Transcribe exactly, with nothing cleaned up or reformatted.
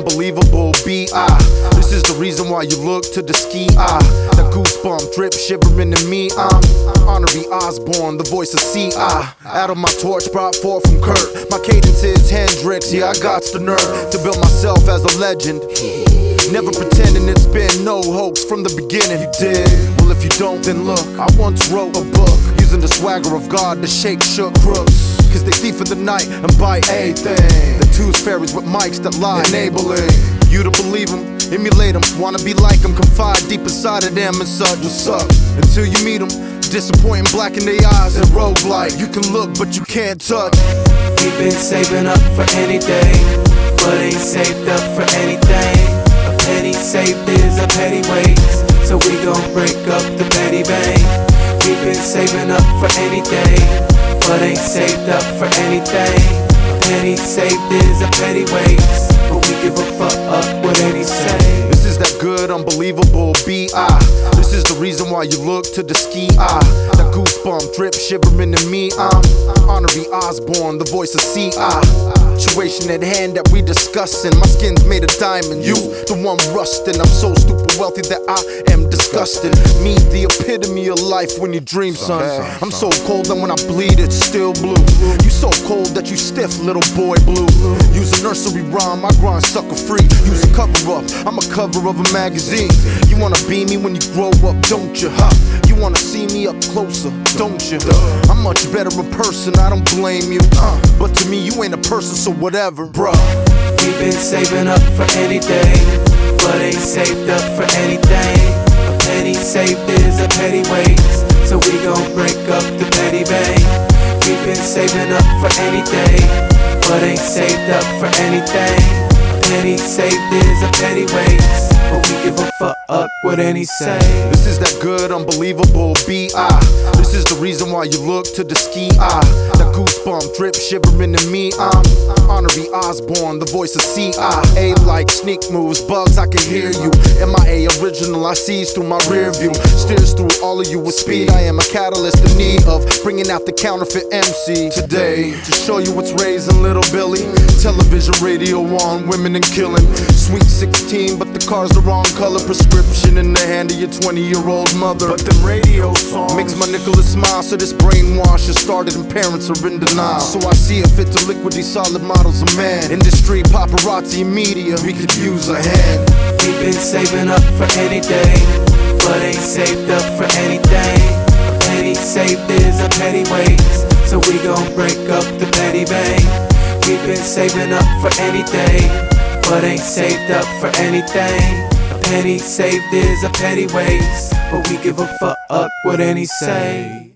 unbelievable B I This is the reason why you look to the ski eye. That goosebump drip shivering in me. I'm Honorary Osborne, the voice of C I Out of my torch brought forth from Kurt. My cadence is Hendrix, yeah I got the nerve to build myself as a legend. Never pretending it's been no hoax from the beginning. You did? Well if you don't then look, I once wrote a book using the swagger of God to shake shook crooks. Cause they thief in the night and buy anything. The tooth fairies with mics that lie, enabling you to believe them, emulate them, wanna be like them, confide deep inside of them and such. What's up? Until you meet them, disappointing, black in their eyes and roguelike. You can look but you can't touch. We've been saving up for anything, but ain't saved up for anything. A penny saved is a petty waste, so we gon' break up the petty bank. We've been saving up for anything, but ain't saved up for anything. A penny saved is a petty waste, but we give a fuck up what any say. This is that good, unbelievable B I This is the reason why you look to the ski eye. That goosebump drip shivering in me. I'm Honorary Osborne, the voice of C I Situation at hand that we discussing. My skin's made of diamond, you the one rusting. I'm so stupid wealthy that I am disgusting. Me, the epitome of life when you dream, son. I'm so cold that when I bleed it's still blue. You so cold that you stiff, little boy blue. Use a nursery rhyme, I grind sucker free. Use a cover up, I'm a cover of a magazine. You wanna be me when you grow up, don't you? Huh? You wanna see me up closer, don't you? I'm much better in person, I don't blame you. uh, But to me you ain't a person, so whatever, bruh. We've been saving up for anything, but ain't saved up for anything. A penny saved is a petty waste, so we gon' break up the petty bank. We've been saving up for anything, but ain't saved up for anything. A penny saved is a petty waste, but we give a fuck up what any say. This is that good, unbelievable B I This is the reason why you look to the ski eye. That goosebump drip shivering in me. I'm Honorary Osborne, the voice of C I A like sneak moves, bugs I can hear you. M I A original, I sees through my rear view. Steers through all of you with speed. I am a catalyst in need of bringing out the counterfeit M C today. To show you what's raising little Billy. Television, radio on, women and killing. Sweet sixteen, but the car's the wrong color. Prescription in the hand of your twenty year old mother. But them radio songs makes my Nicholas smile. So this brainwash has started and parents are in denial. So I see it fit to liquid these solid models of man. Industry, paparazzi, media, we could use a hand. We've been saving up for anything, but ain't saved up for anything. A penny saved is a petty waste, so we gon' break up the petty bank. We've been saving up for anything, but ain't saved up for anything. A penny saved is a petty waste, but we give a fuck up what any say.